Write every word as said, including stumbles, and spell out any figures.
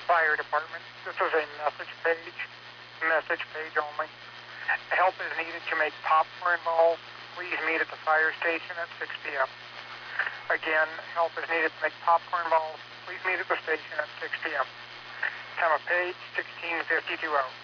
Fire Department. This is a message page, message page only. Help is needed to make popcorn balls. Please meet at the fire station at six p m Again, help is needed to make popcorn balls. Please meet at the station at six p m Time of page sixteen fifty-two oh.